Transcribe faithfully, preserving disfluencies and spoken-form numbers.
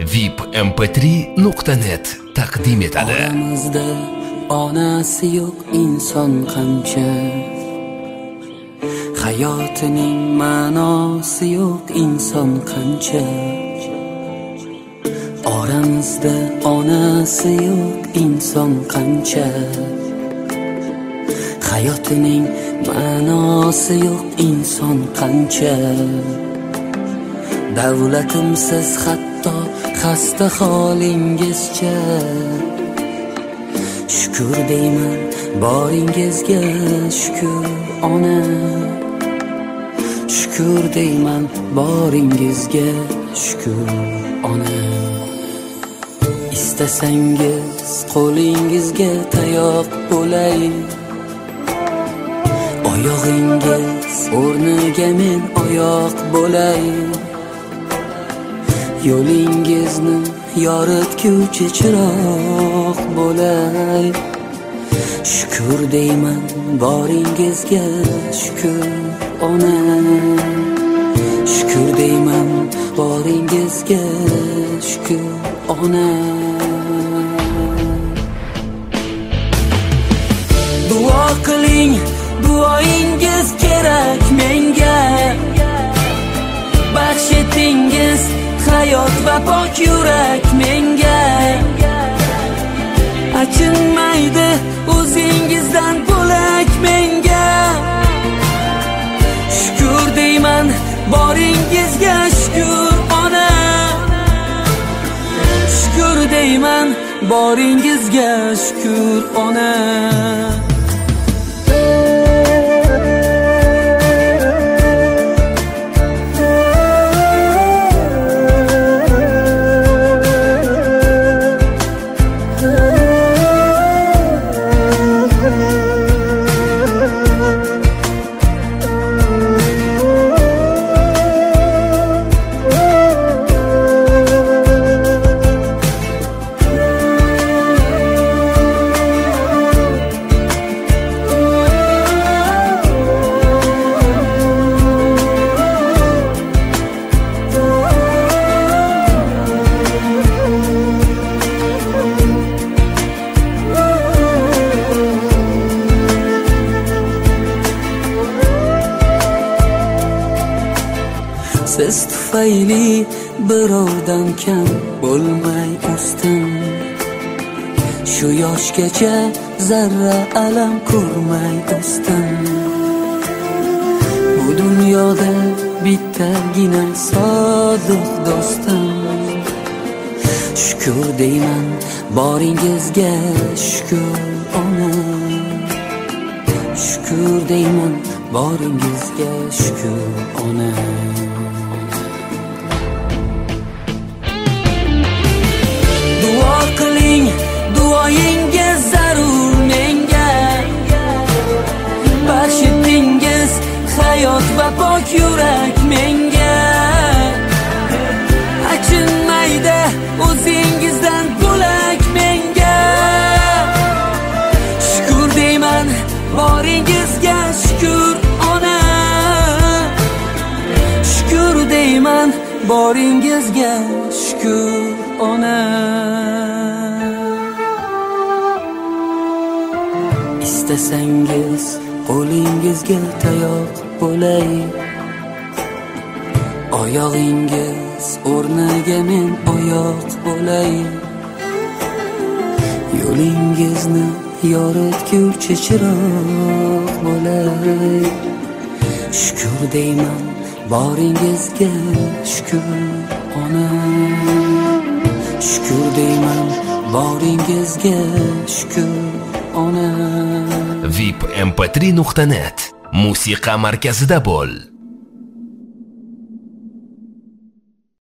V I P M P три nuqta net taqdim etadi. Oramizda onasi yo'q inson qancha, hayotining ma'nosi yo'q inson qancha. Oramizda onasi yo'q inson qancha, hayotining ma'nosi yo'q inson qancha. Davlatimsiz hatto xasta holingizcha, shukr deyman boringizga, shukr ona. Shukr deyman boringizga, shukr ona. Istasangiz qo'lingizga tayoq bo'lay, oyog'ingiz o'rniga men oyoq bo'lay. Yo'lingizni yoritguvchi chiroq bo'lay. Shukr deyman boringizga, shukr ona. Shukr deyman boringizga, shukr ona. Duo qiling, duoingiz kerak menga. Baxsh etingiz hayot va pok yurak menga. Achinmaydi o'zingizdan bo'lak menga. Shukr deyman boringizga, shukr ona. Shukr deyman boringizga, shukr ona. Siz tufayli birovdan kam bo'lmay o'sdim. Shu yoshgacha zarra alam ko'rmay o'sdim. Bu dunyoda bittagina sodiq do'stim. Shukr deyman boringizga, shukr ona. Shukr deyman boringizga, shukr ona. Qiling, duoyingiz zarur menga. Baxsh etingiz hayot va pok yurak menga. Achinmaydi o'zingizdan bo'lak menga. Shukr deyman boringizga, shukr ona. Shukr deyman boringizga, shukr ona. Istasangiz qo'lingizga tayoq bo'lay, oyog'ingiz o'rniga men oyoq bo'lay. Yo'lingizni yoritguvchi chiroq bo'lay. Shukr deyman boringizga, shukr ona. Shukr deyman boringizga, shukr ona. V I P M P три nuqta net musiqa markazida bo'l.